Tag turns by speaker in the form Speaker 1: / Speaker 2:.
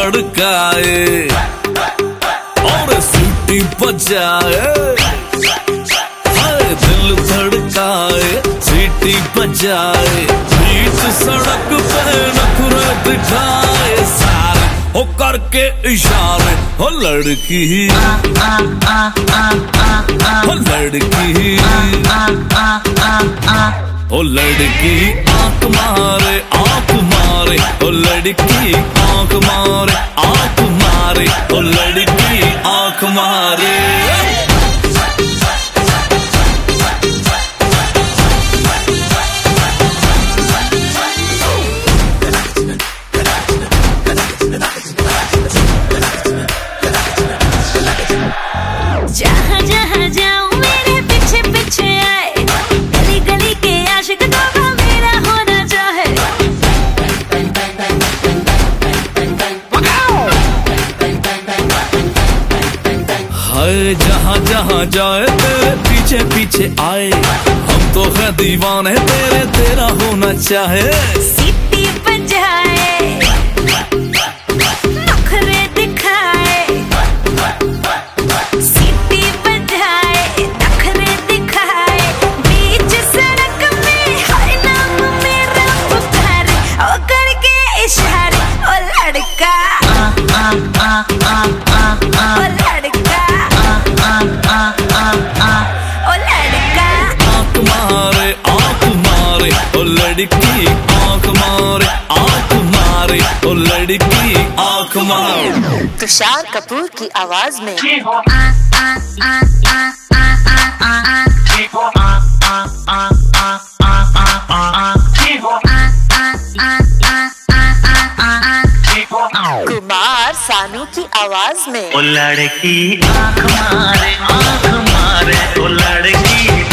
Speaker 1: धड़काए और सीटी बजाए, हाय दिल धड़काए सीटी बजाए, बीच सड़क पे नखरे दिखाए सारे हो करके इशारे, हो लड़की हो लड़की ओ लड़की आंख मारे आंख मारे, ओ लड़की आंख मारे आंख मारे, ओ लड़की आंख मारे।
Speaker 2: जहाँ जहाँ जाऊँ मेरे पीछे पीछे आए, गली गली के आशिक तो मेरा होना चाहे।
Speaker 1: हाय जहाँ जहाँ जाए तेरे पीछे पीछे आए, हम तो है दीवाने तेरे, तेरा होना चाहे।
Speaker 2: सीटी बजाए नखरे दिखाए, सीटी बजाए नखरे दिखाए, बीच सड़क में हर नाम मेरा पुकारे, ओ करके इशारे, ओ लड़का ओ लड़का ओ लड़का
Speaker 1: आंख मारे आंख मारे, ओ लड़की आंख मारे आंख मारे, ओ लड़की आंख मारे।
Speaker 3: तुषार कपूर की आवाज में कुमार सानू की आवाज में
Speaker 4: ओ लड़की आंख मारे, ओ लड़की